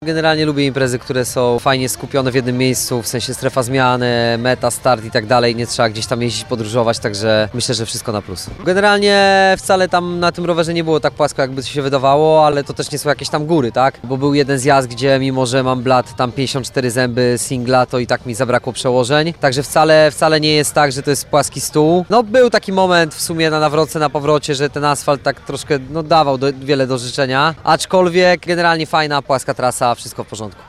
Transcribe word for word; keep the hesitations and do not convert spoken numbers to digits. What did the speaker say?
Generalnie lubię imprezy, które są fajnie skupione w jednym miejscu, w sensie strefa zmiany, meta, start i tak dalej, nie trzeba gdzieś tam jeździć, podróżować, także myślę, że wszystko na plus. Generalnie wcale tam na tym rowerze nie było tak płasko, jakby się wydawało, ale to też nie są jakieś tam góry, tak? Bo był jeden zjazd, gdzie mimo, że mam blat tam pięćdziesiąt cztery zęby singla, to i tak mi zabrakło przełożeń, także wcale, wcale nie jest tak, że to jest płaski stół. No był taki moment w sumie na nawrotce, na powrocie, że ten asfalt tak troszkę no, dawał do, wiele do życzenia, aczkolwiek generalnie fajna, płaska trasa, wszystko w porządku.